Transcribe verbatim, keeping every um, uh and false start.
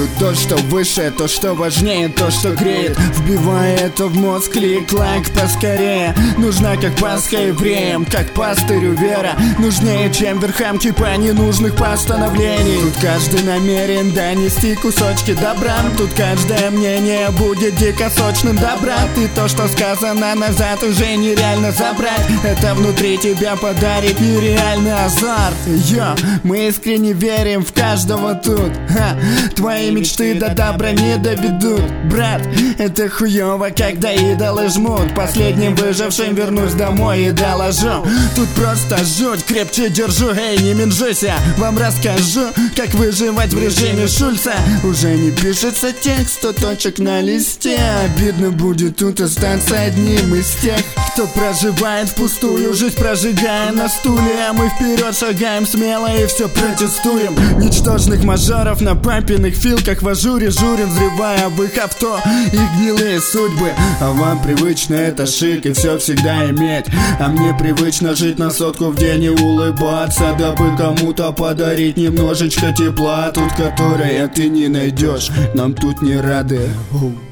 Тут то, что выше, то, что важнее, то, что греет. Вбивая это в мозг, клик, лайк поскорее. Нужна как Пасха евреям, как пастырю вера. Нужнее, чем верхам типа ненужных постановлений. Тут каждый намерен донести кусочки добра. Тут каждое мнение будет дико сочным, да, брат. И то, что сказано назад, уже нереально забрать. Это внутри тебя подарит нереальный азарт. Йо, мы искренне верим в каждого тут. Ха, твои мечты до добра не доведут, брат. Это хуёво, когда идолы жмут. Последним выжившим вернусь домой и доложу. Тут просто жуть, крепче держу, эй, не менжуйся. Вам расскажу, как выживать в режиме Шульца. Уже не пишется текст, сто точек на листе. Обидно будет тут остаться одним из тех, кто проживает впустую жизнь, прожигая на стуле. А мы вперед шагаем смело и все протестуем. Ничтожных мажоров на папиных филках в ажуре журим, взрывая в их авто их гнилые судьбы. А вам привычно это шик и все всегда иметь. А мне привычно жить на сотку в день и улыбаться, дабы кому-то подарить немножечко тепла. Тут которое ты не найдешь, нам тут не рады.